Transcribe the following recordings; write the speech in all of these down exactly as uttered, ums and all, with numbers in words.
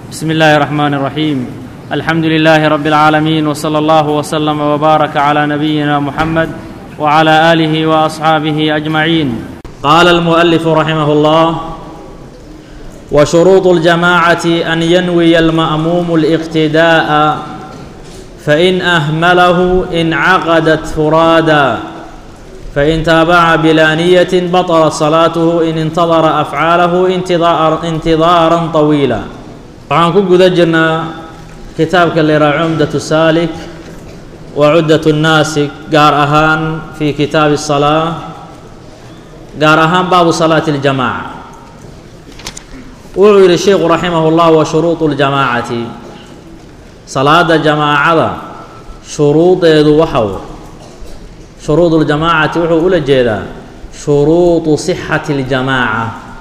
بسم الله الرحمن الرحيم. الحمد لله رب العالمين، وصلى الله وسلم وبارك على نبينا محمد وعلى آله وأصحابه أجمعين. قال المؤلف رحمه الله: وشروط الجماعة أن ينوي المأموم الاقتداء، فإن أهمله انعقدت فرادا، فإن تابع بلا نية بطل صلاته إن انتظر أفعاله انتظار انتظارا طويلا. waxaan ku guda jirnaa kitaabka la yiraahdo Cumdatu Saalik wa Cuddatu Naasik, gaar ahaan fi kitaab as-salaah, gaar ahaan baabu salaati al-jamaaca. wuxuu yidhi sheekhu raximahullah: wa shuruudu ljamaacati, salaada jamaacada shuruudeedu waxa wey shuruudu ljamaacati wuxuu ula jeedaa shuruudu sixati اljamaaca,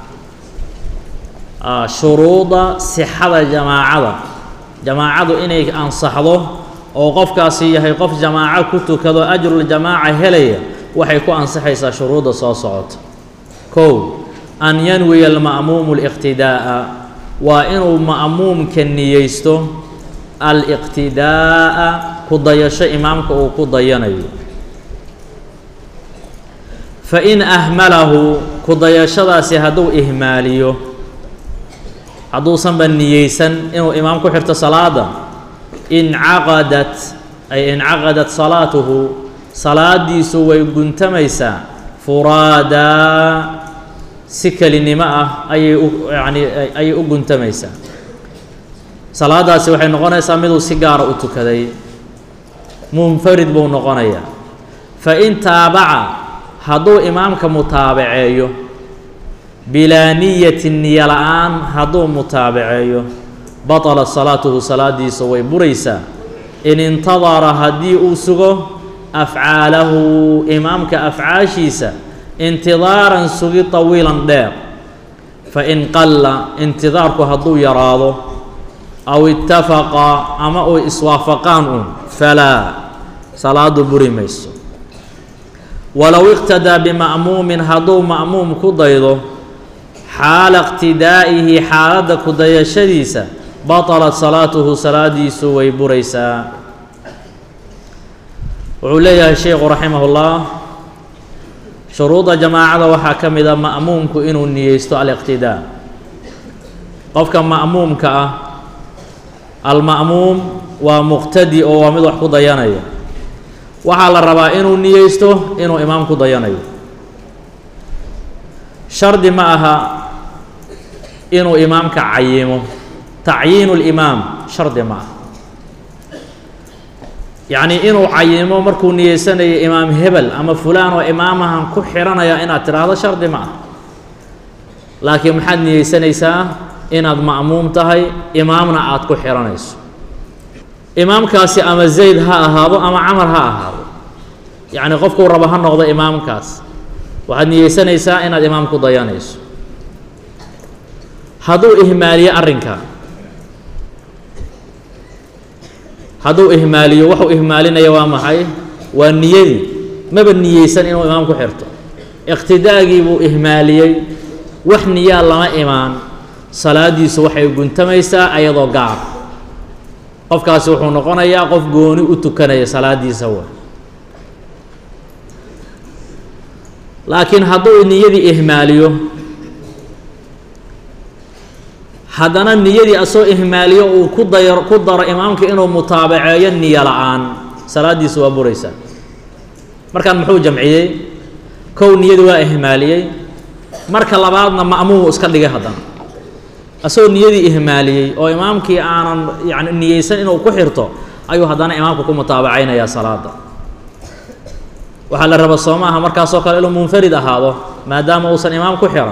shuruuda sixada jamaacada, jamaacadu inay ansaxdo oo qofkaasi yahay qof jamaaco ku tukado ajrul jamaaca helaya, waxay ku ansaxaysaa shuruuda soo socota. kow, an yanwiya alma'muumu aliqtidaa'a, waa inuu ma'muumka niyeysto aliqtidaa'a, ku dayasho imaamka uu ku dayanayo. fa in ahmalahu, ku dayashadaasi hadduu ihmaaliyo, hadduusanba niyeysan inuu imaam ku xirto salaada, incaqadat ay incaqadat salaatuhu, salaadiisu way guntamaysaa furaadaa, si kelinimo ah ayay u yani ayay u guntamaysaa. salaadaasi waxay noqonaysaa miduu si gaara u tukaday, munfarid buu noqonayaa. fa in taabaca, hadduu imaamka mutaabaceeyo, bilaa niyatin niyo la-aan hadduu mutaabaceeyo, batala salaatuhu, salaadiisa way buraysaa. in intadara, haddii uu sugo afcaalahu, imaamka afcaashiisa, intidaaran sugi tawiilan dheer. fa in qalla, intidaarku hadduu yaraado, aw ittafaqa, ama uy iswaafaqaan un, falaa, salaadu buri mayso. walow iqtadaa bima'muumin, hadduu ma'muum ku daydo, xaala iqtidaa'ihi, xaaladda ku dayashadiisa, batalat salaatuhu, salaadiisu way buraysaa. wuxuu leeyahay sheekhu raximahullah, shuruudda jamaacada waxaa ka mid a ma'muumku inuu niyeysto aliqtidaa. qofka ma'muumka ah, alma'muum waa muqtadi oo waa mid wax ku dayanaya, waxaa la rabaa inuu niyeysto inuu imaam ku dayanayo. shardi ma aha inuu imaamka cayimo, tacyiinu limaam shardi ma aha. yacni inuu cayimo markuu niyeysanayo imaam hebel ama fulaan oo imaamahan ku xiranaya inaad tidhaahdo shardi ma aha. laakiin maxaad niyeysanaysaa? inaad ma'muum tahay, imaamna aad ku xiranayso. imaamkaasi ama zayd ha ahaado ama camar ha ahaado, yacni qofkuu rabo ha noqdo imaamkaas, waxaad niyeysanaysaa inaad imaam ku dayanayso. hadduu ihmaaliyo arrinka, hadduu ihmaaliyo, waxuu ihmaalinaya waa maxay? waa niyadii, maba niyeysan inuu imaam ku xirto, iqtidaagii buu ihmaaliyey, wax niyaa lama imaan, salaadiisu waxay guntamaysaa ayadoo gaar. qofkaasi wuxuu noqonayaa qof gooni u tukanaya salaadiisa wa. laakiin hadduu niyadii ihmaaliyo, haddana niyadii asoo ihmaaliyo uu ku dayo ku daro imaamka inuu mutaabaceeyo niyo la-aan, salaadiisu waa buraysaa. markaan muxuu jamciyey? kow, niyadii waa ihmaaliyey, marka labaadna ma'muum iska dhigay. haddana asagoo niyadii ihmaaliyey oo imaamkii aanan yani niyeysan inuu ku xirto, ayuu haddana imaamka ku mutaabacaynayaa salaada. waxaa la raba soo maaha markaasoo kale inuu munfarid ahaado, maadaama uusan imaam ku xiran.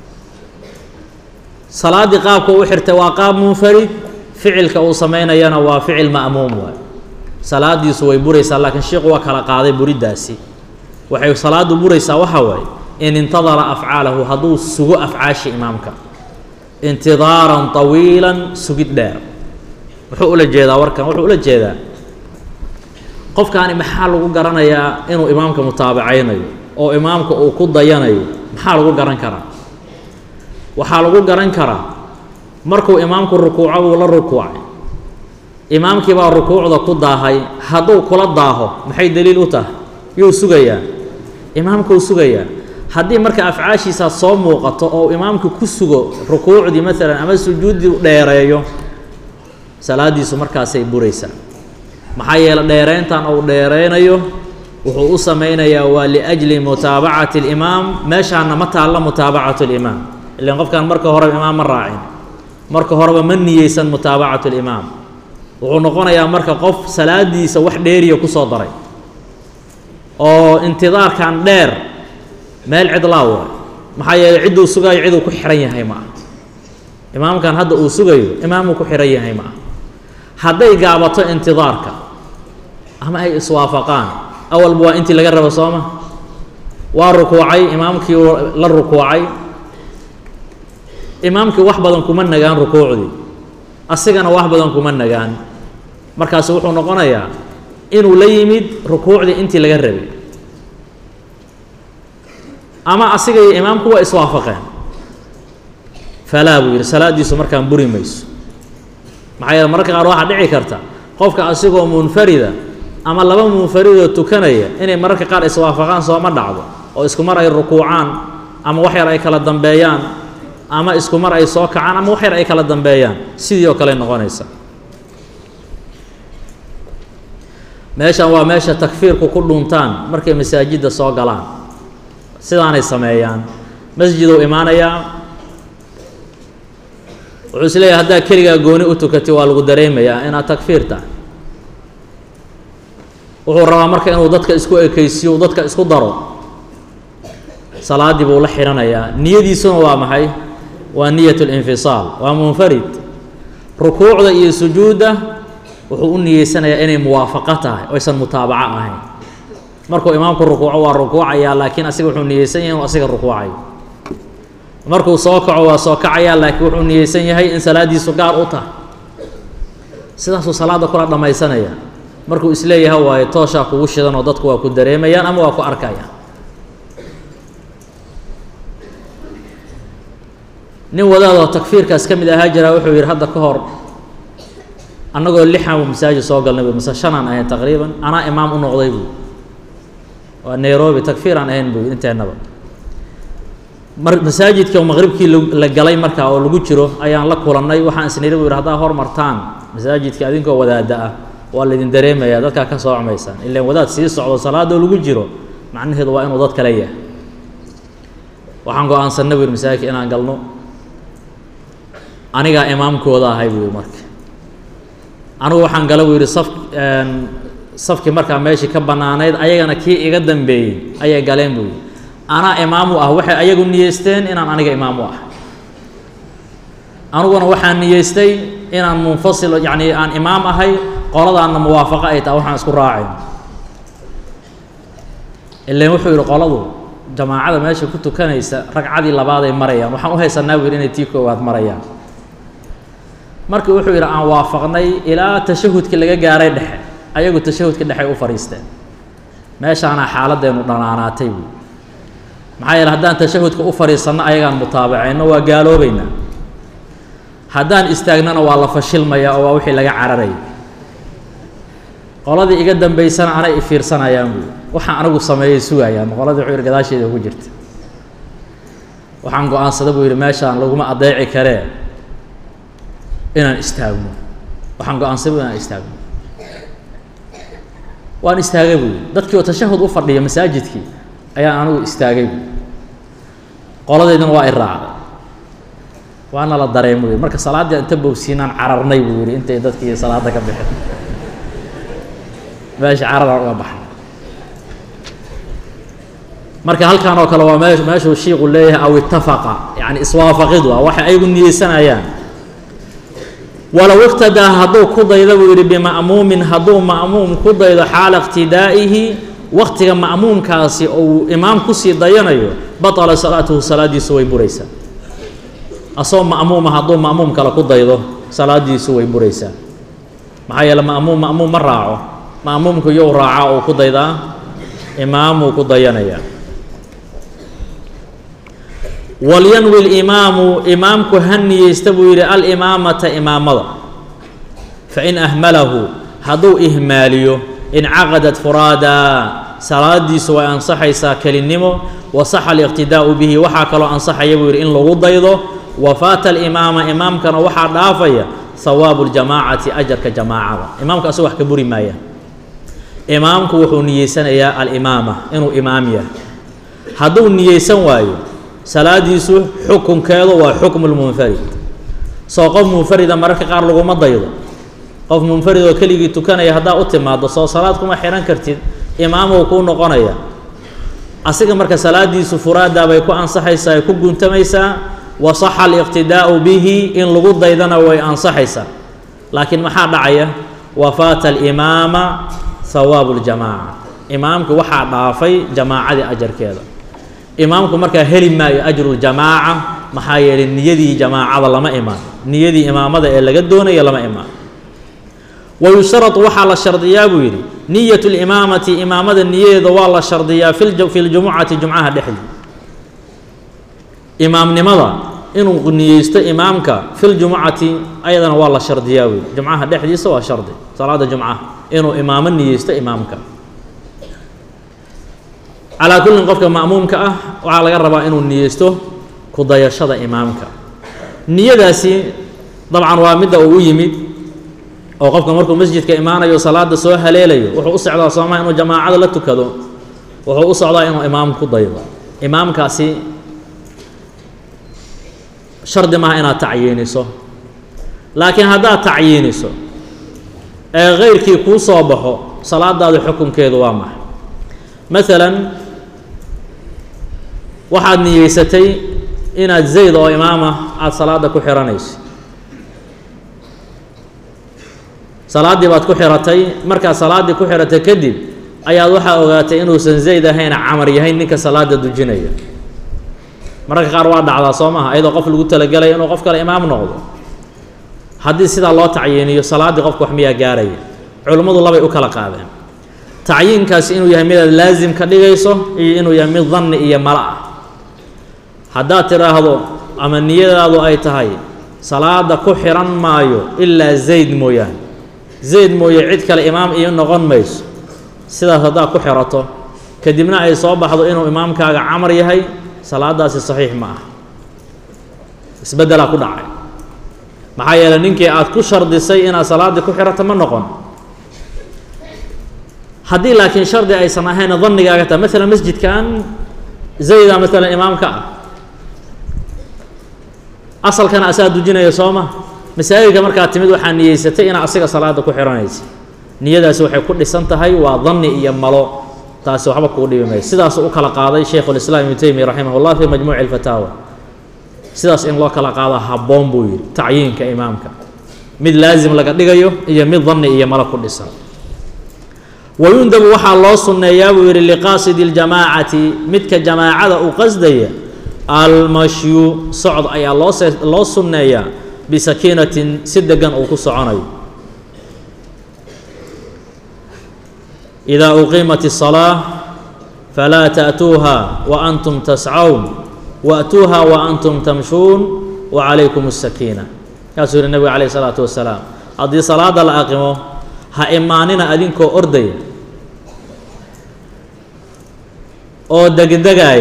salaaddii qaabka u xirtay waa qaab munfarid, ficilka uu samaynayana waa ficil ma'muum waay. salaadiisu way buraysaa, laakiin sheekhu waa kala qaaday buriddaasi. waxay salaadu buraysaa waxa waaye in intadara afcaalahu, hadduu sugo afcaashi imaamka, intidaaran tawiilan, sugid dheer. wuxuu ula jeedaa warkan? wuxuu ula jeedaa qofkaani maxaa lagu garanayaa inuu imaamka mutaabacaynayo oo imaamka uu ku dayanayo? maxaa lagu garan karaa? waxaa lagu garan karaa markuu imaamku rukuuco wuu la rukuucay imaamkii baa rukuucda ku daahay hadduu kula daaho maxay daliil u tahay yuu sugayaa imaamkuu sugayaa haddii marka afcaashiisa soo muuqato oo imaamku ku sugo rukuucdii maalan ama sujuuddii dheereeyo salaadiisu markaasay buraysaa maxaa yeelay dheerayntan uu dheeraynayo wuxuu u samaynayaa waa liajli mutaabacati alimaam meeshaana ma taalla mutaabacatu alimaam ilaan qofkan marka horeba imaam ma raacin marka horeba ma niyeysan mutaabacatu alimaam wuxuu noqonayaa marka qof salaadiisa wax dheeriya ku soo daray oo intidaarkan dheer meel cidlaa waay maxaa yeelay cidduu sugayo ciduu ku xiran yahay ma aha imaamkan hadda uu sugayo imaamuu ku xiran yahay ma aha hadday gaabato intidaarka ama ay iswaafaqaan awalba waa intii laga rabo sooma waa rukuucay imaamkii la rukuucay imaamkii wax badan kuma nagaan rukuucdii asigana wax badan kuma nagaan markaas wuxuu noqonayaa inuu la yimid rukuucdii intii laga rabay ama asiga iyo imaamku waa iswaafaqeen falaa buu yidhi salaadiisu markaan buri mayso maxaa yeele mararka qaar waxaa dhici karta qofka asigoo munfarida ama laba munfaridoo tukanaya inay mararka qaar iswaafaqaan sooma dhacdo oo isku mar ay rukuucaan ama wax yar ay kala dambeeyaan ama isku mar ay soo kacaan ama wax yar ay kala dambeeyaan sidii oo kale noqonaysa meeshan waa meesha takfiirku ku dhuntaan markay masaajidda soo galaan sidaanay sameeyaan masjiduu imaanayaa wuxuu is leeyahay haddaa keligaa gooni u tukatay waa lagu dareemayaa inaad takfiir tahay wuxuu rabaa marka inuu dadka isku ekaysiyo uu dadka isku daro salaaddii buu la xidhanayaa niyadiisuna waa maxay waa niyat اlinfisaal waa munfarid rukuucda iyo sujuudda wuxuu u niyeysanayaa inay muwaafaqo tahay oysan mutaabaco ahayn markuu imaamku rukuuco waa rukuucayaa laakiin asiga wuxuu niyeysan yahay inuu asiga rukuucayo markuu soo kaco waa soo kacayaa laakiin wuxuu niyeysan yahay in salaaddiisu gaar u tahay sidaasuu salaadda kula dhammaysanaya markuu isleeyahay waayo tooshaa kugu shidan oo dadku waa ku dareemayaan ama waa ku arkayaan nin wadaadoo takfiirkaas ka mid ahaa jiraa wuxuu yidhi hadda ka hor annagoo lixan masaajid soo galnay bu mise shanaan ahayn taqriiban anaa imaam u noqday buu waa nairobi takfiir aan ahayn buu inteennaba mar masaajidka maqribkii la galay markaa oo lagu jiro ayaan la kulannay waxaan isniri buu yidhi haddaa hormartaan masaajidka adinkoo wadaada ah waa laydin dareemayaa dadkaa ka soocmaysaan ilaan wadaad sii socdo salaadoo lagu jiro macnaheedu waa inuu dad kale yahay waxaan go-aansanna buu yidhi masaajidka inaan galno anigaa imaamkooda ahay buu yidhi marka anigu waxaan gala buu yidhi saf safkii markaa meeshii ka bannaanayd ayagana kii iga dambeeyey ayay galeen buu yidhi anaa imaam u ah waxay ayagu niyeysteen inaan aniga imaam u ah aniguna waxaan niyeystay inaan munfasil yacni aan imaam ahay qoladaanna muwaafaqo ay tahay waxaan isku raacayn ilaan wuxuu yidhi qoladu jamaacada meesha ku tukanaysa ragcadii labaaday marayaan waxaan u haysanaa buu yidhi inay tii koowaad marayaan markii wuxuu yidhi aan waafaqnay ilaa tashahudkii laga gaaray dhexe ayagu tashahudka dhexey u fadhiisteen meeshaanaa xaaladdeenu dhanaanaatay buu maxaa yeele haddaan tashahudka u fadhiisanno ayagaan mutaabacayno waa gaaloobaynaa haddaan istaagnana waa la fashilmayaa oo waa wixii laga cararayay qoladii iga dambaysana anay i fiirsanayaan buu waxaan anigu sameeyey sugayaan qoladii wuxuu yidhi gadaasheeda ugu jirta waxaan go-aansada buu yidhi meeshaan laguma adeeci karee inaan istaagno waxaan go-aansada inaan istaagno waan istaagay buu yidhi dadkii oo tashahud u fadhiya masaajidkii ayaan anigu istaagay buu qoladeydina waa i raacday waana la dareem buu yidhi marka salaaddii inta bogsiinaan cararnay buu yidhi intay dadkii salaadda ka bixin meesha cararaan uga baxnay marka halkan oo kale waa mee meeshuu shiiku leeyahay aw ittafaqa yacni iswaafaqidu ah waxay ayagu niyeysanayaan walow iqtadaa hadduu ku daydo buu yidhi bima'muumin hadduu ma'muum ku daydo xaala iqtidaa'ihi waqtiga ma'muumkaasi uu imaam kusii dayanayo batala salaatuhu salaaddiisu way buraysaa asoo ma'muuma hadduu ma'muum kale ku daydo salaaddiisu way buraysaa maxaa yeele ma'muum ma'muum ma raaco ma'muumku yow raaca uu ku daydaa imaamuu ku dayanayaa ولينوي الإمام إمامك هني يستبوي الإمامة إمامة فإن أهمله هدو إهماليه انعقدت فرادا سرادي سواء أنصح يساكل النمو وصح الاقتداء به وحاك لو أنصح يبوي إن لو ضيضه وفات الإمام إمام كان وحا دافيا ثواب الجماعة أجر كجماعة إمامك أسوح كبوري مايا إمامك وحو نيسان يا الإمامة إنو إمامية هدو نيسان وايو سلاديسو حكم كيدو وحكم المنفرد سو قف منفردا مركا قار لغوما ضيضو قف منفرد وكليغي تكانيا هدا اوتيماado soo salaad kuma xiran kartid imaamku ku noqonaya asiga marka salaadiisu furaada bay ku ansaxaysaa ku guntamaysaa wa sahha al-iqtidaa'u bihi in lagu daydana way ansaxaysaa laakiin maxaa dhacaya wafaata al-imaama thawaabu al-jamaa'a imaamku waxa dhaafay jamaacada ajarkeeda imaamku marka heli maayo ajru al-jamaa'a maxaa yeelay niyadii jamaacada lama imaan niyadii imaamada ee laga doonayo lama imaan ويشترط وحال الشرطية بيري نية الإمامة إمامة النية والله الشرطية في الجو في الجمعة جمعها دحلي إمام نمضى إنه نيست إمامك في الجمعة أيضا والله الشرطية جمعها دحلي سوى شرطي صلاة جمعة إنه إمام نيست إمامك على كل قفك مأمومك وعلى قرب إنه نيسته كضيع شذا إمامك نية داسي طبعا وامدة ويمد oo qofka markuu masjidka imaanayo salaada soo haleelayo wuxuu u socdaa Soomaa inuu jamaacada la tukado wuxuu u socdaa inuu imaam ku daydo imaamkaasi shardi ma ina tacyiniso laakiin hadaa tacyiniso ee geyrkii ku soo baxo salaadaadu xukunkeedu waa maxay midalan waxaad niyeysatay inaad zayd oo imaama aad salaada ku xiranayso salaadii baad ku xiratay marka salaadii ku xiratay kadib ayaad waxa ogaatay inuu san zayd ahayn camar yahay ninka salaada dujinaya marka qaar waa dhacdaa Soomaha ayadoo qof lagu talagalay inuu qof kale imaam noqdo hadii sida loo tacyiniyo salaadii qofku wax miya gaaray culimadu labay u kala qaadeen tacyinkaas inuu yahay mid laazim ka dhigayso iyo inuu yahay mid dhanni iyo mala hadaa tiraahdo ama niyadaadu ay tahay salaada ku xiran maayo illa zayd mooyaan zayd mooye cid kale imaam iyo noqon mayso sidaas hadaa ku xirato kadibna ay soo baxdo inuu imaamkaaga camar yahay salaadaasi saxiix ma ah isbedela ku dhacay maxaa yeelay ninkii aad ku shardisay inaad salaada ku xirato ma noqon haddii laakiin shardi aysan ahayn dhanigaaga taa mesela masjidkan zayda mesela imaamka ah asalkana asaa dujinaya sooma masaajidka markaa timid waxaa niyeysatay inaad asiga salaada ku xiranayso niyadaasi waxay ku dhisan tahay waa dhanni iyo malo taasi waxba kugu dhibi mayso sidaas u kala qaaday Sheekh al-Islam Ibn Taymiyyah rahimahullah fi majmuu' al-fatawa sidaas in loo kala qaado habboon buu yiri tacyinka imaamka mid laazim laga dhigayo iyo mid dhanni iyo malo ku dhisan wayundab waxa loo sunneeyaa buu yiri liqasid al-jamaa'ati midka jamaacada u qasdaya al-mashyu socod ayaa loo loo sunneeyaa بسكينة سدقا أو كسعناي إذا أقيمت الصلاة فلا تأتوها وأنتم تسعون وأتوها وأنتم تمشون وعليكم السكينة يا سيد النبي عليه الصلاة والسلام هذه صلاة الأقيمة ها إماننا أدينكو أردي أو دق دقاي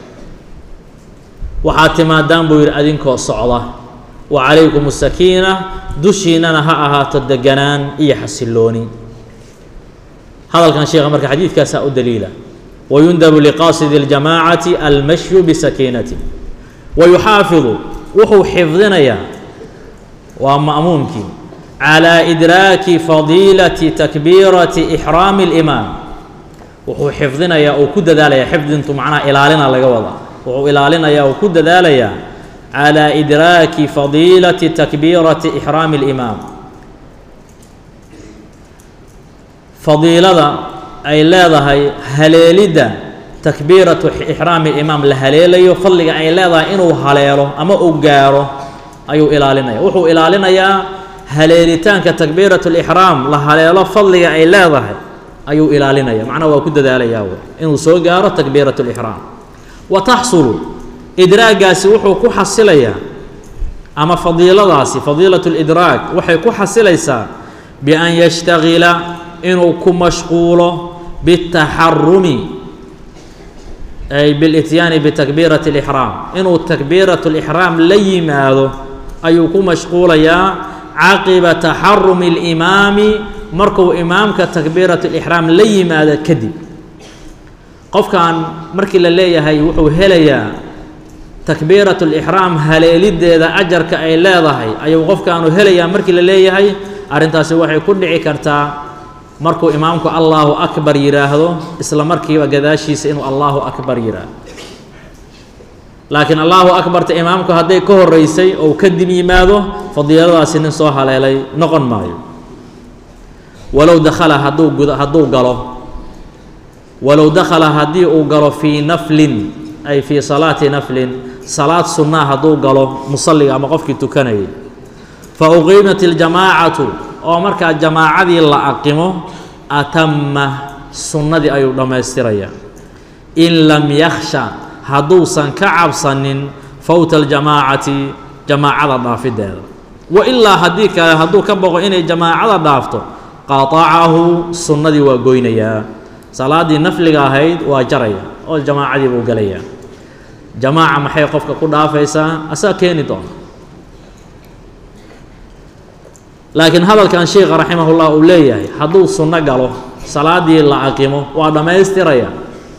وحاتما دامبوير أدينكو الصعلة وعليكم السكينة دشينا نهاها تدقنان إيه حسلوني هذا كان شيخ أمرك حديث كاساء دليلا ويندب لقاصد الجماعة المشي بسكينة ويحافظ وهو حفظنا يا ومأمومك على إدراك فضيلة تكبيرة إحرام الإمام وهو حفظنا يا وكد ذلك حفظ انتم معنا إلالنا لقوضا وهو إلالنا يا وكد ذلك على إدراك فضيلة تكبيرة إحرام الإمام فضيلة أي لا ذهي هليلدة تكبيرة إحرام الإمام لهليلة يخلق أي لا ذا إنه هليله أما أجاره أيو إلى لنا وحو إلى لنا يا هليلتان كتكبيرة الإحرام لهليله فضلق أي لا ذهي أيو إلى لنا يا معنى وكد ذلك يا إنه سوجاره تكبيرة الإحرام وتحصل idraagaasi wuxuu ku xasilayaa ama fadiiladaasi fadiilatu lidraag waxay ku xasilaysaa bian yashtagila inuu ku mashquulo bitaxarumi ay bilityaani bitakbiirati alixraam inuu takbiiratu alixraam la yimaado ayuu ku mashquulayaa caqiba taxarumi alimaami markuu imaamka takbiiratu alixraam la yimaado kadib qofkan markii la leeyahay wuxuu helayaa takbiiratu alixraam haleelideeda ajarka ay leedahay ayuu qofkaanu helayaa markii la leeyahay arrintaasi waxay ku dhici kartaa markuu imaamku allahu akbar yiraahdo isla markiiba gadaashiisa inuu allahu akbar yiraahdo laakiin allahu akbarta imaamku hadday ka horeysay oo kadib yimaado fadiiladaasi nin soo haleelay noqon maayo walow dakhala hadduu guda hadduu galo walow dakhala haddii uu galo fii naflin ay fii salaati naflin salaad sunnaa hadduu galo musalliga ama qofkii tukanayay fa uqiimat iljamaacatu oo markaa jamaacadii la aqimo atama sunnadii ayuu dhammaystirayaa in lam yakhsha hadduusan ka cabsanin fawta aljamaacati jamaacada dhaafideeda wa ilaa haddii kale hadduu ka boqo inay jamaacada dhaafto qatacahu sunnadii waa goynayaa salaaddii nafliga ahayd waa jaraya oo jamaacadii buu gelayaa jamaaca maxay qofka ku dhaafaysaa asaa keeni doona laakiin hadalkan sheekha raximahullah uu leeyahay hadduu sunno galo salaaddii la aqimo waa dhammaystiraya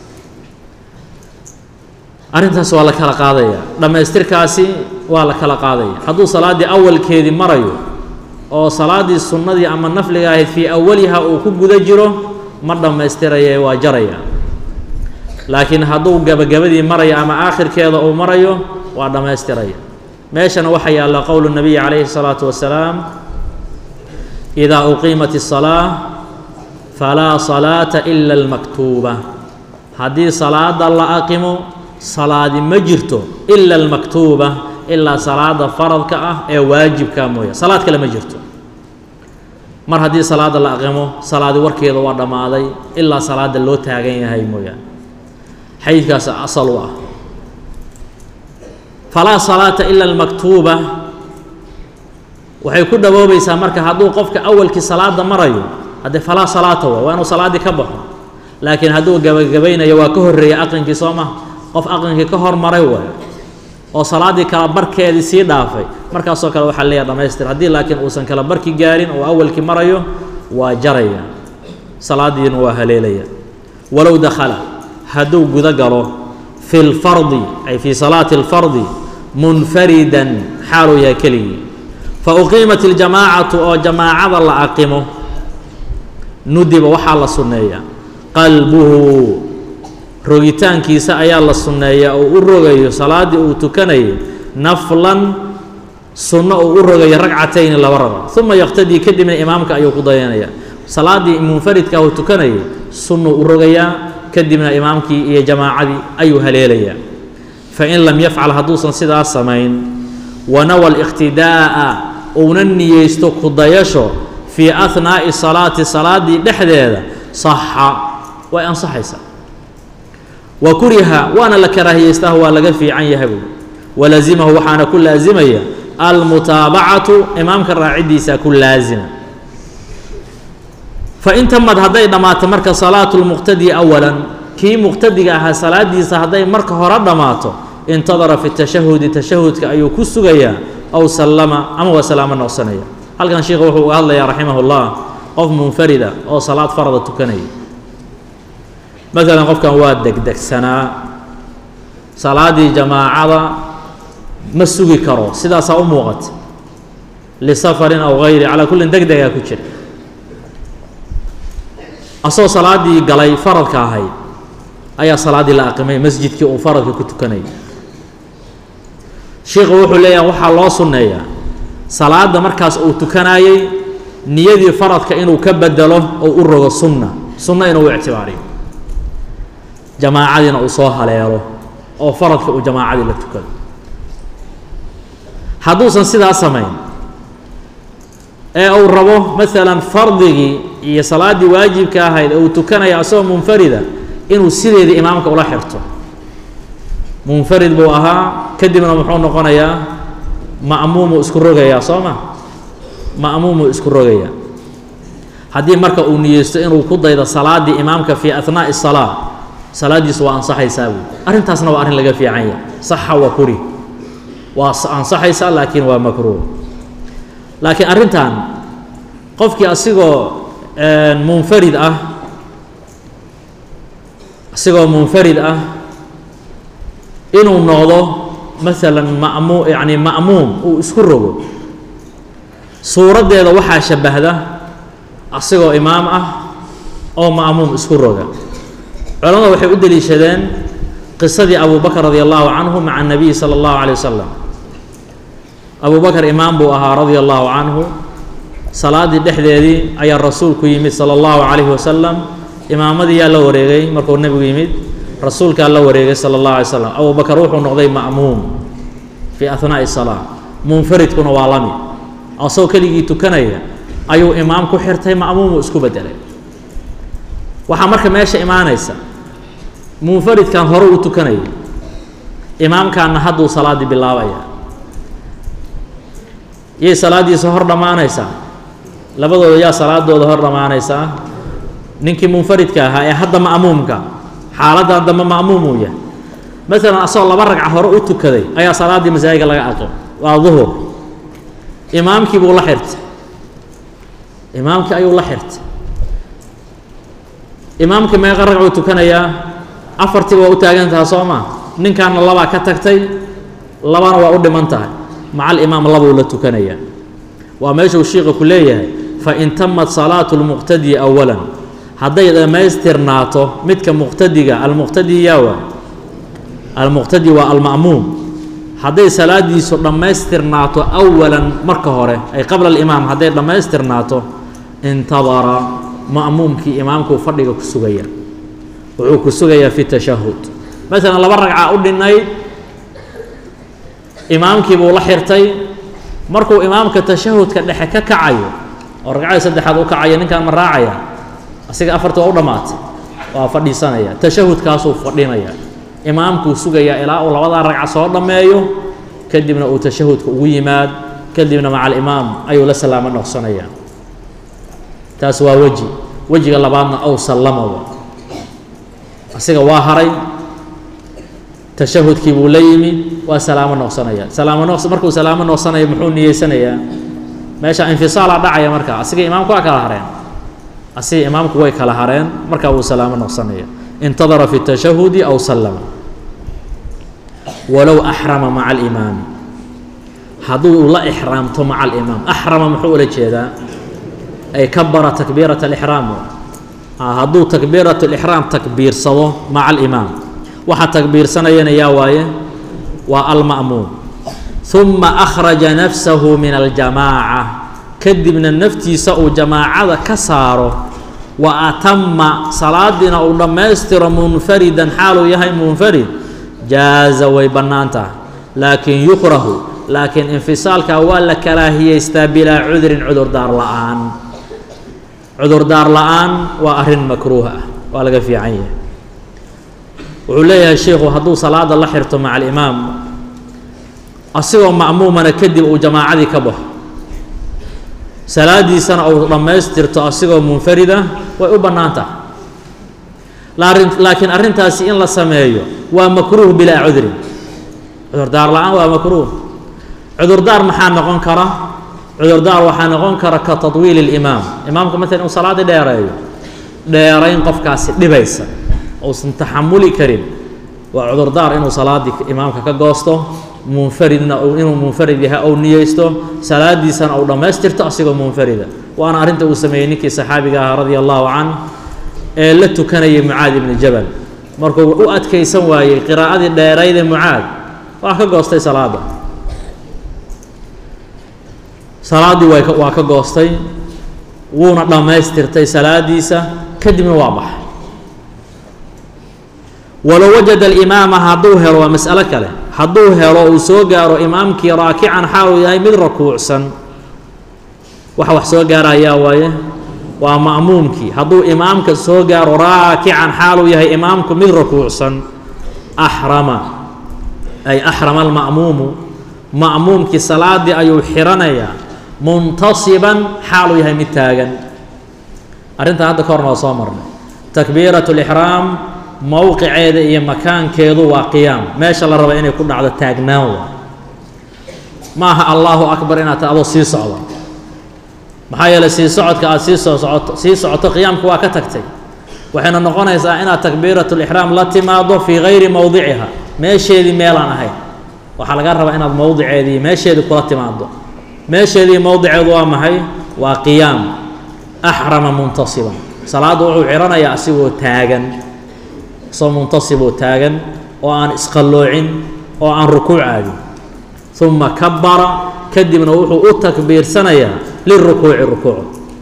arrintaas waa la kala qaadaya dhammaystirkaasi waa la kala qaadaya hadduu salaaddii awalkeedii marayo oo salaaddii sunnadii ama nafliga ahayd fii awaliha uu ku guda jiro ma dhammaystiraya waa jaraya laakiin hadduu gabagabadii marayo ama aakhirkeeda uu marayo waa dhammaystiraya meeshana waxaa yaalla qowlu nabiyi calayhi الsalaatu wasalaam idaa uqiimat الsalaa falaa salaata ila اlmaktuuba haddii salaada la aqimo salaadi ma jirto ila almaktuuba ilaa salaada faradka ah ee waajibka mooya salaad kale ma jirto mar haddii salaada la aqimo salaadi warkeeda waa dhammaaday ilaa salaada loo taagan yahay mooyaan xadiidkaas asal u ah falaa salaata ila almaktuuba waxay ku dhawoobaysaa marka hadduu qofka awalkii salaada marayo haddee falaa salaata waa waa inuu salaaddii ka baxo laakiin hadduu gabagabaynayo waa ka horreeya aqrinkii soo maha qof aqrinkii ka hormaray waayo oo salaaddii kala barkeedii sii dhaafay markaasoo kale waxaa leeyahay dhamaystir haddii laakiin uusan kala barki gaarin oo awalkii marayo waa jaraya salaaddiina waa haleelaya walow dakhala hadduu guda galo fi lfardi ay fii salaati اlfardi munfaridan xaaluu yahay keligii fa uqiimat iljamaacatu oo jamaacada la aqimo nudiba waxaa la sunneeyaa qalbuhu rogitaankiisa ayaa la sunneeyaa oo u rogayo salaaddii uu tukanayay naflan sunno uu u rogayo ragcatayni laba ragco uma yaqtadii kadibna imaamka ayuu ku dayanaya salaaddii munfaridka uu tukanayay sunnuu u rogayaa kadibna imaamkii iyo jamaacadii ayuu haleelayaa fain lam yafcal hadduusan sidaas samayn wanawa aliqtidaa'a uuna niyeysto ku dayasho fii ahnaa'i salaati salaaddii dhexdeeda saxa way ansaxaysaa wa kuriha waana la karaahiyeystaa waa laga fiican yahay buui walazimahu waxaana ku laazimaya almutaabacatu imaamka raaciddiisa ku laazima fain tamad hadday dhammaato marka salaatu lmuqtadi awalan kii muqtadiga ahaa salaadiisa hadday marka hore dhammaato intadara fi tashahudi tashahudka ayuu ku sugayaa aw sallama ama waa salaamo noqsanaya halkan sheikhu wuxuu uga hadlayaa raximah اllah qof munfarida oo salaad farada tukanaya maalan qofkan waa degdegsanaa salaaddii jamaacada ma sugi karo sidaasaa u muuqata lisafarin aw gayri calaa kullin deg degaa ku jira asagoo salaaddii galay faradka ahayd ayaa salaaddii la aqimay masjidkii uu faradka ku tukanayay sheikhu wuxuu leeyahay waxaa loo sunneeyaa salaadda markaas uu tukanayay niyadii faradka inuu ka bedelo oo u rogo sunna sunno inuu u ictibaariyo jamaacadiina uu soo haleelo oo faradka uu jamaacadii la tukado hadduusan sidaas samayn ee uu rabo maalan fardigii iyo salaaddii waajibka ahayd ee uu tukanaya asagoo munfarida inuu sideedii imaamka ula xirto munfarid buu ahaa kadibna muxuu noqonayaa ma'muum isku rogaya sooma ma'muum isku rogaya haddii marka uu niyeysto inuu ku daydo salaadii imaamka fi athnaa'i salaa salaadiisu waa ansaxaysaa buu arrintaasna waa arrin laga fiican yahay saxa wa kuri waa ansaxaysaa laakiin waa makruuh laakiin arrintan qofkii asigoo munfarid ah asigoo munfarid ah inuu noqdo مثلا مأموم يعني مأموم واسكره صورة ده وحى شبه ده أصيغه إمام أه أو مأموم اسكره علماء وحي أدلي شدان قصة أبو بكر رضي الله عنه مع النبي صلى الله عليه وسلم أبو بكر إمام بوها رضي الله عنه صلاة الدحدة دي أي الرسول كيمد صلى الله عليه وسلم إمام دي يالله وريغي مركو النبي كيمد رسولك الله وريغي صلى الله عليه وسلم أبو بكر روح نقضي مأموم في أثناء الصلاة منفرد كن والامي أصو كلي تكنيا أيو إمام كحرتي مأموم اسكو بدله waxa marka meesha iimaanaysa munfarid kan hore u tukanay imaamkan haduu salaadi bilaabaya yey salaadiisa hor dhamaanaysa labadooda yaa salaadooda hor dhamaanaysa ninkii munfaridka ahaa ee hadda ma'muumka xaaladda hadda ma'muum u yahay مثلا أصلا لبا ركعة هراء وتكذي أي صلاة دي مزايق لقى أقل والظهر إمامك يبغى لحرت إمامك أيو لحرت إمامك ما يغرق وتكنا يا أفرتي وأتاجنتها صوما نين كان الله كتكتي الله وأود منتهى مع الإمام الله ولا تكنا يا وما يجوا الشيخ كلية فإن تمت صلاة المقتدي أولا هذا إذا ما يسترناته متك مقتدي المقتدي ياوى المقتدي والمأموم هذا صلاة دي لما يسترناته أولا مركهره أي قبل الإمام هذا لما يسترناته انتظر مأموم كي إمامك وفرق كسوغيا وعوك كسوغيا في التشهد مثلا لما رجع أقول للنايد إمامك بولا حيرتي مركو إمامك التشهد كان حكا كعيو ورجع يسدح هذا كعيو كان من راعيا أسيق أفرت أول مات وفردي سنة تشهد كاسو فردينا إمامك سوغيا إلى ولا وضع رجع صور لما يو كدبنا وتشهد ويماد كدبنا مع الإمام أيو لا سلام النقصانية تاسوا وجه وجه لبعضنا أو سلمه أسيق واهري تشهد كيبوليمي وسلام النقصانية سلام النقص مركو سلام النقصانية محوني سنية ماشي انفصال دعية مركا أسيق إمامك وكلا هرين أسيق إمامك وكلا هرين مركا وسلام النقصانية انتظر في التشهد أو سلم ولو أحرم مع الإمام هذو لا إحرامته مع الإمام أحرم محول كذا أي كبر تكبيرة الإحرام هذو تكبيرة الإحرام تكبير صلاة مع الإمام وحتى تكبير سنة يا وايه والمأموم ثم أخرج نفسه من الجماعة كد من النفتي سأو جماعة كساره وأتم صلاتنا ولما يستر منفردا حاله يهي منفرد جاز ويبنانته لكن يكره لكن انفصال كوال كراهية يستبلا عذر عذر دار الآن عذر دار الآن وأهرن مكروهة ولا في عيه وعليها الشيخ وحضو صلاة الله حرته مع الإمام أصيغ مأموما كدب وجماعة كبه سلادي سنة أو لما يستر تأصيغ منفردة ويبنانته لكن أرنتها سيئن لا سميه ومكروه بلا عذر عذر دار الآن ومكروه عذر دار محان نقون كره عذر دار وحان نقون كره كتطويل الإمام إمامكم مثلا صلاة ديرين ديرين قف كاسي لبيسة أو سنتحملي كريم وعذر دار إنه صلاة إمامك كجوسته منفردنا أو إنه منفرد بها أو نيستو صلاة دي سنة أو لما يستر تأصيغ منفردة وأنا أرنت أسمينك صحابي رضي الله عنه لتو كان معاذ بن الجبل مركو وقت كي سوى قراءة ديرين معاذ وأخا قوستي صلاة صلاة دي وأخا قوستي ونا لما يسترتي صلاة ديسة كدم واضح ولو وجد الإمام هدوهر ومسألة كله هدوهر وسوغر إمامك راكعا حاول يهي من ركوع سن وحوح سوغر يا ويه ومأمومك هدو إمامك سوغر راكعا حاول يهي إمامك من ركوع سن أحرم أي أحرم المأموم مأموم كي صلاة أيو حرنيا منتصبا حاله يهي متاغا أرنت هذا كورنا وصامرنا تكبيرة الإحرام موقع إيه مكان كيدو وقيام ما شاء الله ربا إني كنا على التاغناو ما الله أكبر إنا تأبو سي صعوة محايا لسي صعود كأسي صعود سي صعود قيام كوا كتكتي وحين نقول إذا إنا تكبيرة الإحرام لا تماضو في غير موضعها ماشي دي ميلان هاي وحلقة ربا إنا الموضع دي ماشي دي كلا تماضو ماشي دي موضع ضوام هاي وقيام أحرم منتصبا صلاة وحو عرانا يأسيو تاغن صو منتصب تاغن وأن إسقلوعين وأن ركوع عادي ثم كبر كدبنا وحو التكبير سنيا للركوع الركوع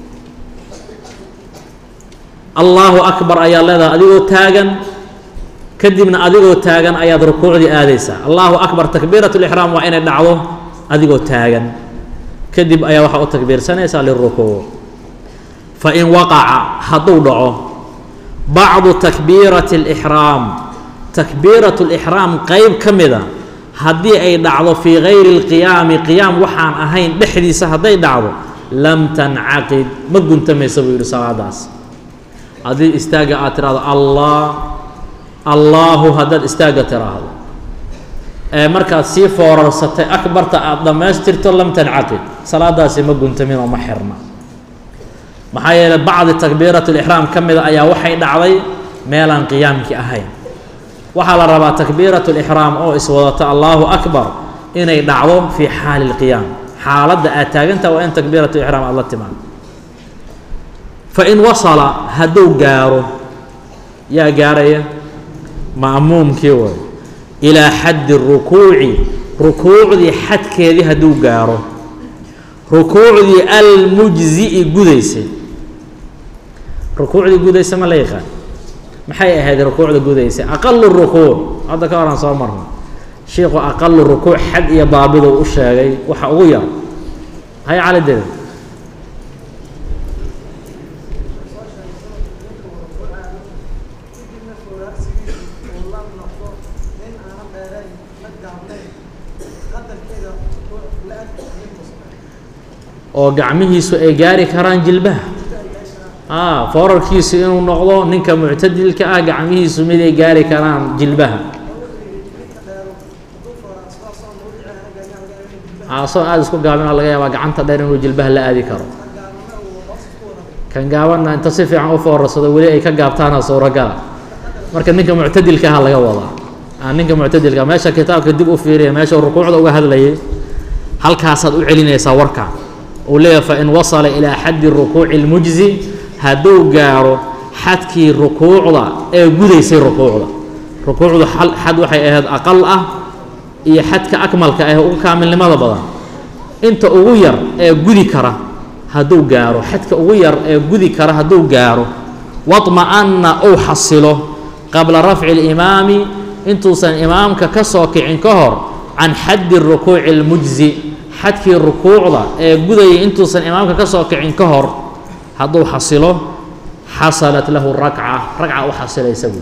الله أكبر أيا الله أديو تاغن كدبنا أديو تاغن أيا ركوع دي آديسا الله أكبر تكبيرة الإحرام وإن الدعوة أديو تاغن كدب أيا وحو التكبير سنيا للركوع فإن وقع حضو دعوه بعض تكبيرة الإحرام تكبيرة الإحرام قيب كمذا هدي أي دعوه في غير القيام قيام وحان أهين بحديثة هدي دعوه لم تنعقد ما كنت ما يسوي رسالة داس هذه استاجة أترى الله الله هذا استاجة ترى هذا مركز سي فور ستة أكبر تأقدم استرت لم تنعقد صلاة داس ما كنت من ومحرنا محايا بعض تكبيرة الإحرام كمذا أيا وحي دعوي ميلان قيامك أهين وحال ربا تكبيرة الإحرام أو إسوادة الله أكبر إن يدعوه في حال القيام حالة أتاجنت وإن تكبيرة الإحرام الله تمام فإن وصل هدو جاره يا جارية مأموم كيوي إلى حد الركوع ركوع ذي حد كذي هدو جاره ركوع ذي المجزئ جديسي ركوع ذي جديسي ما ليقان محي هذا ركوع ذي جديسي أقل الركوع هذا كان صار مرة شيخ أقل الركوع حد يضابط وشاقي وحقويا هاي على الدين oo gacmihiisu ay gaari karaan jilbaha ah foorarkiisu inuu noqdo ninka mu'tadilka ah gacmihiisu mid ay gaari karaan jilbaha ah soo aad isku gaabina laga yaabaa gacanta dheer inuu jilbaha la aadi karo kan gaabanna inta si fiican u foorarsado wali ay ka gaabtaana suuragal marka ninka mu'tadilka ah laga wadaa ah ninka mu'tadilka meesha kitaabka dib u fiiriyo meesha rukuucda uga hadlayay halkaas aad u celinaysaa warka وليه فإن وصل إلى حد الركوع المجزي هدو جارو حد كي ركوع لا جود يصير ركوع لا ركوع لا حد وحي هذا أقل أه إيه حد كأكمل كأه وكامل لماذا بدأ أنت أغير جودي كره هدو جارو حد كأغير جودي كره هدو جارو واطمأن أو حصله قبل رفع الإمام أنتو سن إمامك كسوك عن كهر عن حد الركوع المجزي حدكي الركوع لا جودي أنتو سن إمامك كسوك عن كهر هذا حصله حصلت له الركعة ركعة وحصل يسوي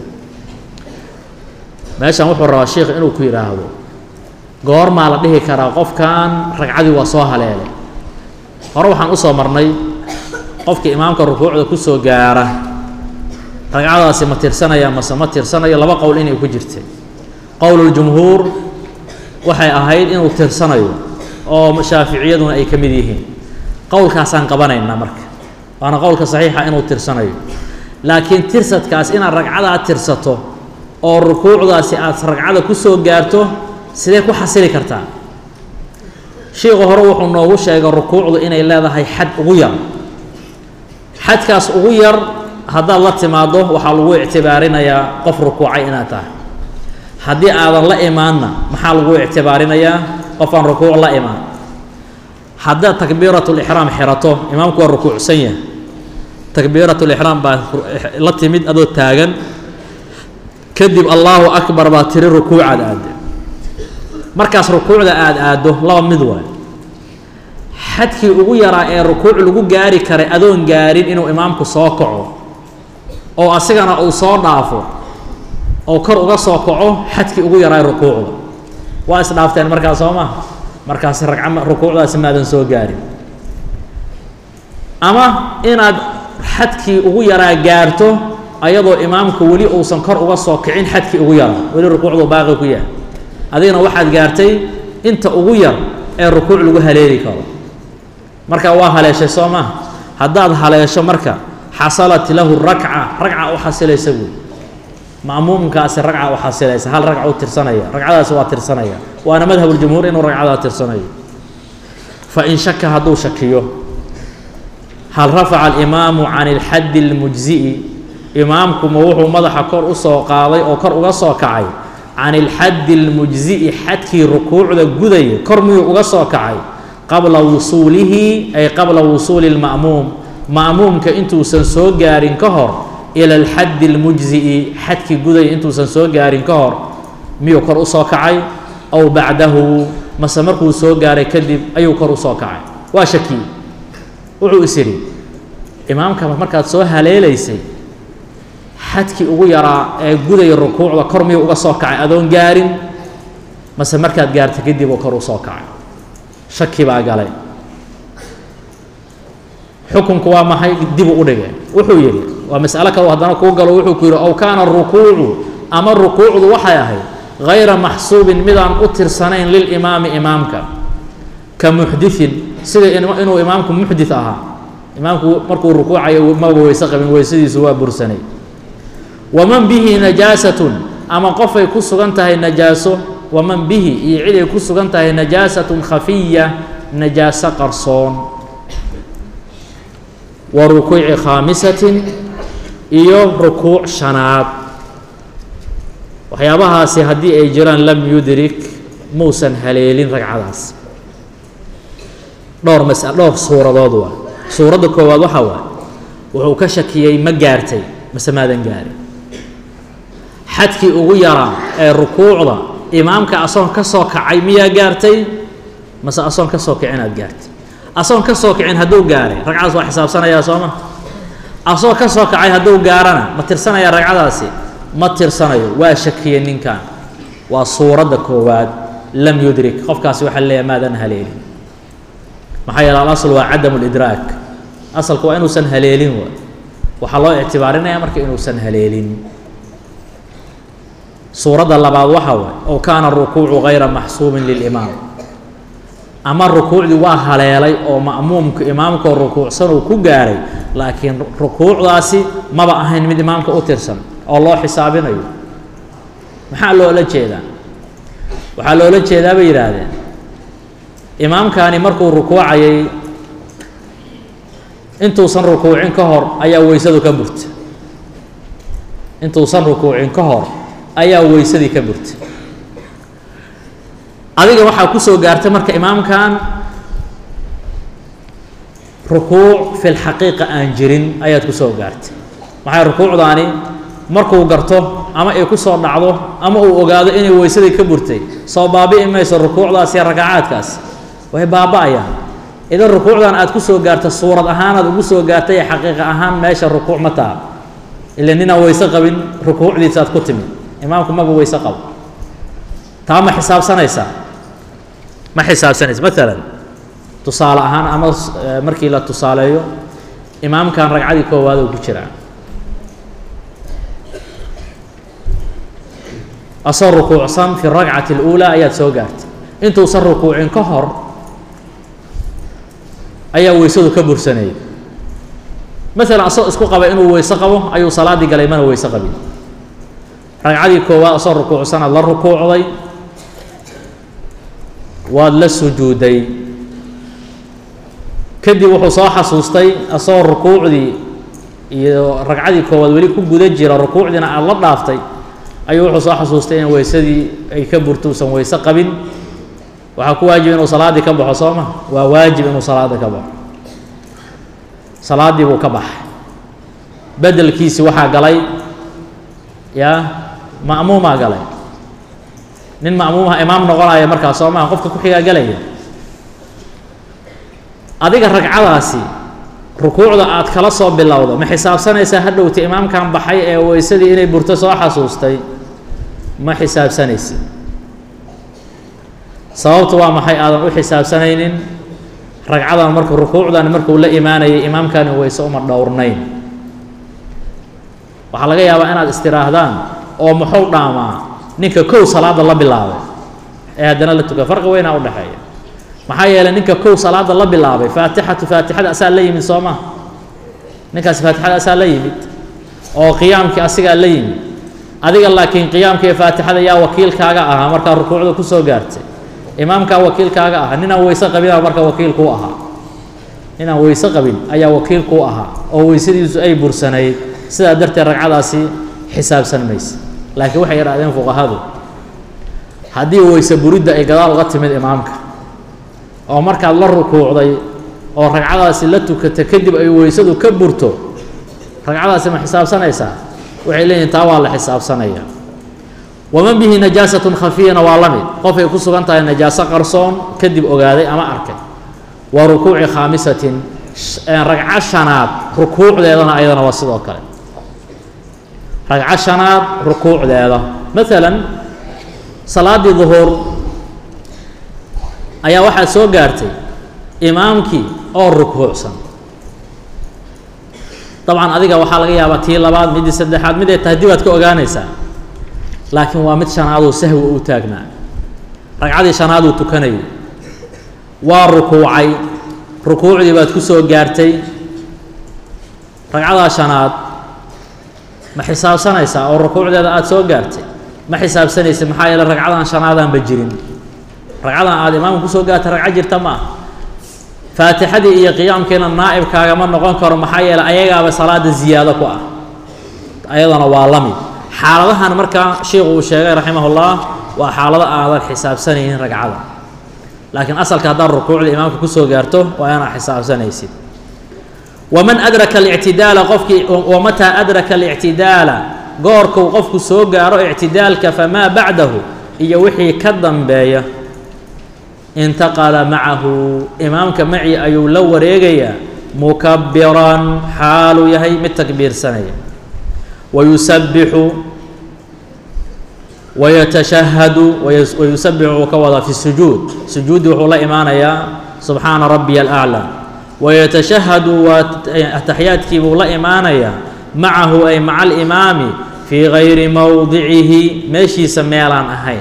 ماشي وحور الشيخ إنه كيره هذا قار ما لديه كرا قف كان ركعة وصاها ليلة أروح عن أصلا مرني قف كإمامك الركوع ده كسو جاره ركعة سما ترسنا يا مسما ترسنا يلا بقى قول إني وكجرتي قول الجمهور وحي أهيد إنه ترسنا يو أو شافعية دون أي كمديهين قول كاسان قبنا إننا مرك وأنا قولك صحيحة إنه ترسنا يو لكن ترست كاس إن الركعة ترسته أو الركوع ده ساعات ركعة كسو جارته سيدك وحصلي كرتا شيء غروح إنه وش يجر الركوع ده إن إلا ده هي حد غير حد كاس غير هذا الله تماضه وحلو اعتبارنا يا قف ركوعينا تا هذه هذا الله إيماننا محلو اعتبارنا يا قف ركوع الله إيمان هذا تكبيرة الإحرام حرته إمامك الركوع سيء تكبيرة الإحرام بعد لا تمد أدو تاجن كذب الله أكبر باتر الركوع عاد عاد مركز ركوع ده عاد عاده لا مدوى حدكي ويرى الركوع لجو جاري كره أدون جارين إنه إمامك صاقعه أو أسجنا أو صار ضعفه أو كر أو صاقعه حدكي ويرى الركوع واسدافتين مركا سوما مركا ركعه ركوعدا سمادن سو غارين اما ان حدكي ugu yara gaarto ayadoo imaamku wali uusan kor uga soo kicin xadkii ugu yara wali rukuucdu baaqi ku yahay adigana waxaad gaartay inta ugu yar ee rukuuc lagu haleeli karo marka waa haleeshay sooma hadaad haleesho marka حصلت له الركعه ركعه او حصليسه مأمومكاس ركعه او حصليسه هل ركعه ترسنيه ركعداس وا ترسنيه وانا مذهب الجمهور انه ركعه ترسنيه فان شك هدو شكيو هل رفع الامام عن الحد المجزئ امامكم وحو مدخ كور اسو قاداي او كور uga soo kacay عن الحد المجزئ حدكي ركوعده غداي كور ميو uga soo kacay قبل وصوله اي قبل وصول المأموم مأموم كأنتو سنسو جارين كهر إلى الحد المجزئ حدك جودي أنتو سنسو جارين كهر ميو كرو صاكعي أو بعده ما سمركو سو جاري كذب أيو كرو صاكعي واشكي وعو إسري إمام كما مركز سو هليليسي حدك أو يرى جودي الركوع وكرمي أو صاكعي أذون جارين ما سمركز جار تكذب وكرو صاكعي شكي بقى عليه حكم كوا ما هي ديبو أودعه وحويري ومسألة كوا هذانا كوا قالوا وحكيرو أو كان الركوع أما الركوع وحياه غير محسوب مدان أتر سنين للإمام إمامك كمحدث سيد إنه إنه إمامكم محدثها إمامكم مركو الركوع ما هو يسقى من ويسدي سوا برسني ومن به نجاسة أما قف يكسو أنتهي النجاسة ومن به يعيد يكسو أنتهي نجاسة خفية نجاسة قرصون وركوع خامسة إيو ركوع شناب وحيابها سيهدي أي جيران لم يدرك موسى هليلين ركعداس دور مسألة دور صورة ضادوة صورة كواد وحوا وهو كشكي مجارتي مسمادن جاري حدكي أغيرا الركوع ذا إمامك أصلا كسوك عيمية جارتي مسا أصلا كسوك عناد جارتي أصلا كسوك عين هدو جاري ركعة واحد حساب سنة يا صومة أصلا كسوك عين هدو جارنا ما ترسنا يا ركعة داسي ما ترسنا واشكي إن كان وصورة كواد لم يدرك خف كاسي وحلي ماذا نهليل ما حيل الأصل وعدم الإدراك أصل كوا إنه سن هليلين وحلا اعتبارنا يا مركي إنه سن هليلين صورة الله بعض وحوا أو كان الركوع غير محسوب للإمام أما الركوع دي واه ليلي أو مأمومك إمامك الركوع سنو كجاري لكن ركوع راسي ما بقى هين من إمامك أوترسن الله حسابنا يو محل ولا شيء ذا وحل ولا شيء ذا بيراده إمام كان مركو الركوع أي أنتو صن ركوعين كهر أيا ويسدو كبرت أنتو صن ركوعين كهر أيا ويسدي كبرت adiga waxa ku soo gaartay marka imaamkan rukuuc fil haqiiqa aan jirin ayaad ku soo gaartay waxa rukuucdaani markuu garto ama ay ku soo dhacdo ama uu ogaado inay weysadii ka burtay soo baabi imayso rukuucdaas iyo rakacaadkaas way baabaayaan idan rukuucdan aad ku soo gaartay suurad ahaan aad ugu soo gaartay haqiiqa ahaan meesha rukuuc ma taa ila nina weysa qabin rukuucdiisa aad ku timi imaamku ma weysa qabo taama xisaab sanaysa ما حساب سنة مثلا تصال أهان أما مركي لا تصاليه إمام كان ركعة كواد وكشرع أصر ركوع صم في الركعة الأولى آيات سوقات أنتوا صر ركوع كهر أي ويسود كبر سنة مثلا أصر اسكو قبل إنه ويسقبه أي صلاة دي قال إيمان ويسقبي ركعة كواد أصر ركوع سنة الله ركوع ضي ولا سجودي كدي وحو صاح حسوستي أصور ركوع دي ركعة دي كواد ولي كو جودة جرا ركوع دينا الله ضافتي أي وحو صاح حسوستي ويسدي أي كبر توسن ويسقبين وحكو واجب إنه صلاة دي كبح صومه وواجب إنه صلاة دي كبح صلاة دي وكبح بدل كيسي وحا قلي يا مأمومة قلي nin maamuma imaam noqonaya marka Soomaa qofka ku xiga galaya adiga ragcadaasi rukuucda aad kala soo bilowdo ma xisaabsanaysa hadhowta imaamkan baxay ee weysadii inay burto soo xasuustay ma xisaabsanaysa sababtu waa maxay aadan u xisaabsanaynin ragcadan markuu rukuucdan markuu la imaanayay imaamkani wayse uma dhowrnayn waxaa laga yaabaa inaad istiraahdaan oo muxuu dhaamaa ninka kow salaada la bilaabay ee haddana la tuka farqi weynaa u dhexeeya maxaa yeelay ninka kow salaada la bilaabay faatixatu faatixada asaa la yimid soo maha ninkaasi faatixada asaa la yimid oo qiyaamkii asigaa la yimid adiga laakiin qiyaamkii faatixada yaa wakiilkaaga ahaa markaa rukuucda ku soo gaartay imaamkaa wakiilkaaga ahaa ninaan weyse qabin markaa wakiil kuu ahaa ninaan weyse qabin ayaa wakiil kuu ahaa oo weysadiisu ay bursanayd sidaa darteed ragcadaasi xisaabsan maysa laakiin waxay yidhahdeen fuqahadu haddii weyse buridda ay gadaal uga timid imaamka oo markaad la rukuucday oo ragcadaasi la tukata kadib ay weysadu ka burto ragcadaasi ma xisaabsanaysaa waxay leeyihin taa waa la xisaabsanaya waman bihi najaasatun khafiyana waa la mid qofay ku sugan tahay najaaso qarsoon kadib ogaaday ama arkay wa rukuuci khaamisatin ragco shanaad rukuucdeedana ayadana waa sidoo kale ragco shanaad rukuucdeeda maalan salaaddii duhuur ayaa waxaa soo gaartay imaamkii oo rukuucsan dabcan adiga waxaa laga yaabaa tii labaad midii saddexaad mid ay tahay dib aad ka ogaanaysaa laakiin waa mid shanaadoo sahwi u taagnaa ragcadii shanaaduu tukanayay waa rukuucay rukuucdii baad ku soo gaartay ragcadaa shanaad ma xisaabsanaysaa oo rukuucdeeda aada soo gaartay ma xisaabsanaysa maxaa yeeley ragcadan shanaadaanba jirin ragcadan aada imaamka kusoo gaartay ragco jirta ma ah faatixadii iyo qiyaamkiina naa'ibkaagama noqon karo maxaa yeeley ayagaaba salaada ziyaado ku ah ayadana waa la mid xaaladahan markaa sheikhu uu sheegay raximahullah waa xaalado aadan xisaabsanaynin ragcada laakiin asalka haddaad rukuucda imaamka kusoo gaarto waa inaad xisaabsanaysid waman adraka alictidaala qofkii wamataa adraka alictidaala goorkuu qofku soo gaaro ictidaalka famaa bacdahu iyo wixii ka dambeeya intaqala macahu imaamka maci ayuu la wareegayaa mukabiran xaaluu yahay mid takbiirsanaya wayusabixu wayatashahadu wayusabixu wuu ka wadaa fi sujuud sujuudi wuxuu la imaanayaa subxaana rabbiya alaclى wayatashahadu waa ataxiyaadkii buu la imaanayaa macahu ay maca alimaami fii gayri mowdicihi meeshiisa meelaan ahayn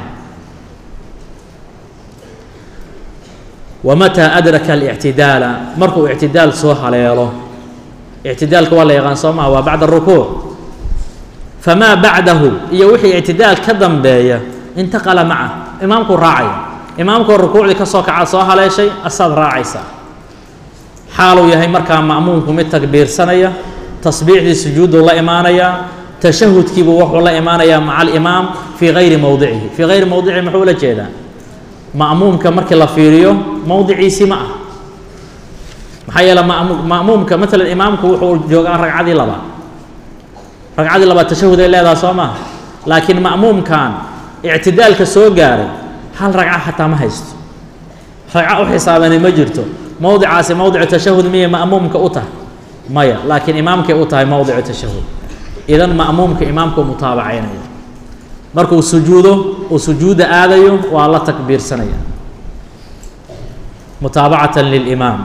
wamataa adraka alictidaala markuu ictidaal soo haleelo ictidaalka waa la yaqaan soo maha waa bacda arukuuc famaa bacdahu iyo wixii ictidaal ka dambeeya intaqala maca imaamkuu raacaya imaamkoo rukuucdii ka soo kacaad soo haleeshay asaad raacaysaa xaaluu yahay markaa ma'muumku mid takbiirsanaya tasbiixdii sujuudduu la imaanayaa tashahudkiibuu wuxuu la imaanayaa maca alimaam fii gayri mowdicihi fii gayri mowdicihi muxuu ula jeedaa ma'muumka markii la fiiriyo mowdiciisii ma ah maxaa yeele ma'muumka maalan imaamku wuxuu joogaa ragcadii labaad ragcadii labaad tashahud ay leedaha soo maha laakiin ma'muumkan ictidaalka soo gaaray hal ragca xataa ma haysto ragco u xisaabani ma jirto mowdicaasi mowdicu tashahud miyay ma'muumka u tahay maya laakiin imaamkay u tahay mowdicu tashahud idan ma'muumka imaamku mutaabacaynaya markuu sujuudo uu sujuuda aadayo waa la takbiirsanaya mutaabacatan lilimaam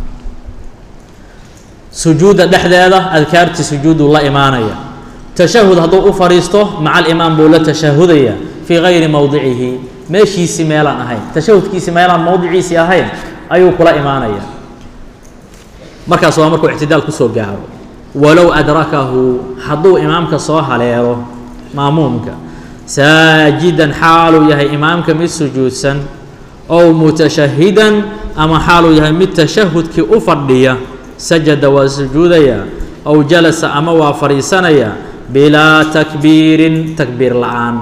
sujuudda dhexdeeda adkaartii sujuuduu la imaanaya tashahud hadduu u fadhiisto maca alimaam buu la tashahudaya fii gayri mowdicihi meeshiisii meelaan ahayn tashahudkiisii meelaan mowdiciisii ahayn ayuu kula imaanaya markaas waa markuu ictidaal kusoo gaaro walow adrakahu hadduu imaamka soo haleelo maamuumka saajidan xaaluu yahay imaamka mid sujuudsan ow mutashahidan ama xaaluu yahay mid tashahudkii u fadhiya sajada waa sujuudaya ow jalasa ama waa fadhiisanaya bilaa takbiirin takbiir la'aan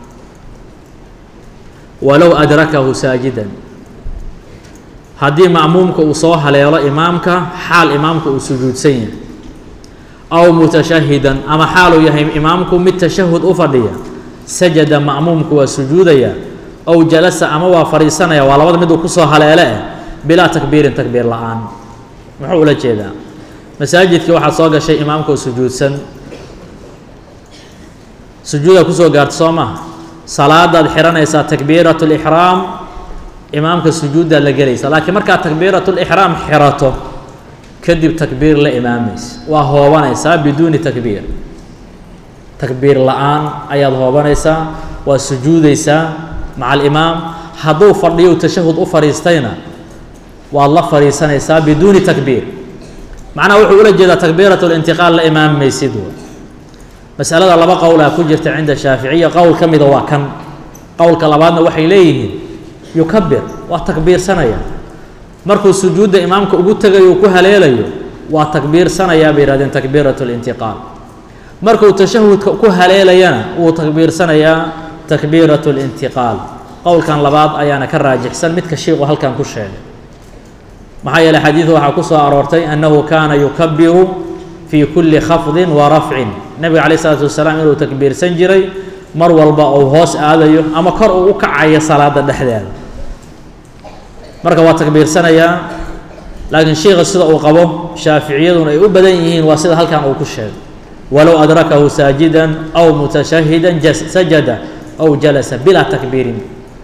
walow adrakahu saajidan haddii ma'muumka uu soo haleelo imaamka xaal imaamka uu sujuudsan yahay aw mutashahidan ama xaaluu yahay imaamku mid tashahud u fadhiya sajada ma'muumku waa sujuudaya ow jalasa ama waa fadhiisanaya waa labada mid uu kusoo haleele eh bilaa takbiirin takbiir la'aan muxuu ula jeedaa masaajidkii waxaad soo gashay imaamka oo sujuudsan sujuudaa kusoo gaarta soo maha salaadaad xihanaysaa takbiiratu lixraam إمامك السجود لا جليس لكن مركا تكبيرة الإحرام حرته كذب تكبير لإماميس وهو ونيسا بدون تكبير تكبير الآن أيضا هو ونيسا والسجود يسا مع الإمام حضو فرلي وتشهد أفريستينا والله فريسان يسا بدون تكبير معناه وحول جدا تكبيرة الانتقال لإمام ميسيدو مسألة الله قولها كجرت عند الشافعية قول كم إذا وكان قول كلابنا وحي ليه يكبر وتكبير سنة مركو سجود إمامك وقلت يوكوها ليلة وتكبير سنة يا بيراد تكبيرة الانتقال مركو تشهد كوها ليلة وتكبير سنة يا تكبيرة الانتقال قول كان لبعض أيانا كراجح سن متك الشيخ وهل كان كشيء معايا الحديث وحكوصة أرورتي أنه كان يكبر في كل خفض ورفع النبي عليه الصلاة والسلام له تكبير سنجري مر والبا أو هوس آذيه أما كر وكعي صلاة الدحدال مركب تكبير سنة يا لكن شيخ الصدق وقبه شافعيون أي بدنيين واسد هل كان أو كشيء ولو أدركه ساجدا أو متشهدا جس سجد أو جلس بلا تكبير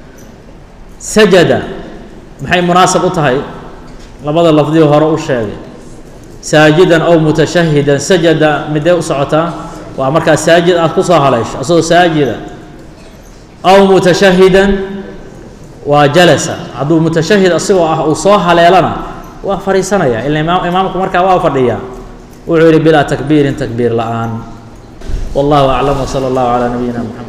سجد محي مناسب طهي لبضل اللفظي وهراء الشيء ساجدا أو متشهدا سجد مدى أسعتا وأمرك ساجد أخصها ليش أصول ساجدا أو متشهدا وجلس عدو متشهد أصيبه أصوها ليلنا وفريسنا يا إلا إمام إمامكم مركا وافرديا وعلي بلا تكبير تكبير الآن والله أعلم وصلى الله على نبينا محمد.